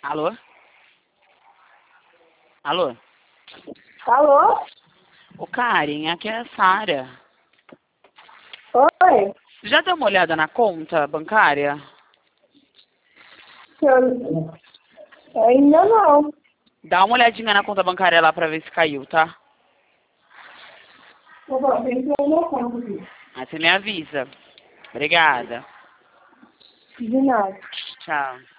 Alô? Alô? Alô? Ô, Karen, aqui é a Sara. Oi? Já deu uma olhada na conta bancária? Ainda não. Dá uma olhadinha na conta bancária lá pra ver se caiu, tá? Tem que olhar conta aqui. Aí você me avisa. Obrigada. De nada. Tchau.